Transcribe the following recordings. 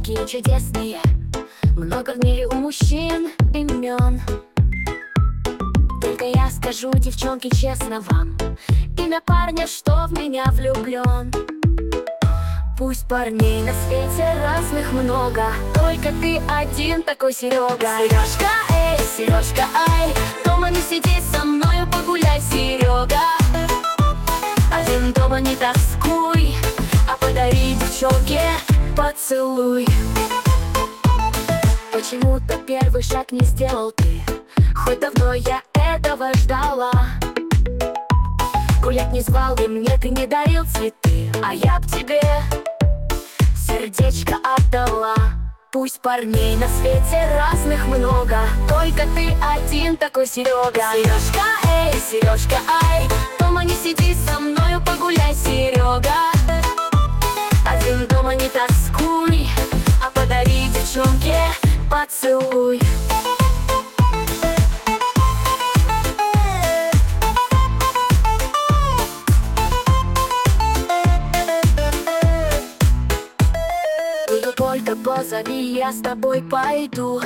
такие чудесные. Много в мире у мужчин имен. Только я скажу, девчонки, честно вам, имя парня, что в меня влюблен. Пусть парней на свете разных много, только ты один такой, Серега. Сережка, эй, Сережка, ай, дома не сиди, со мною погуляй, Серега. Один дома не тоскуй, а подари девчонке поцелуй. Почему-то первый шаг не сделал ты, хоть давно я этого ждала. Гулять не звал и мне ты не дарил цветы, а я б тебе сердечко отдала. Пусть парней на свете разных много, только ты один такой, Серега. Сережка, эй, Сережка, ай, дома не сиди, со мною погуляй, Серега. Один дома не тоскуй, а подари девчонке поцелуй. Только позови, я с тобой пойду,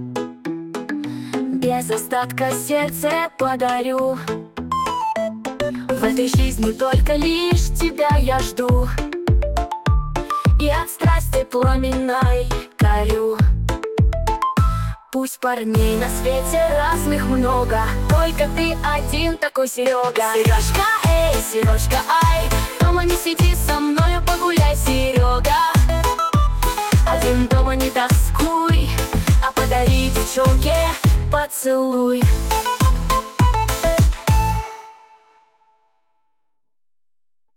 без остатка сердце подарю. В этой жизни только лишь тебя я жду, и от страсти пламенной горю. Пусть парней на свете разных много, только ты один такой, Серега. Сережка, эй, Сережка, ай, дома не сиди, со мною погуляй, Серега. Один дома не тоскуй, а подари девчонке поцелуй.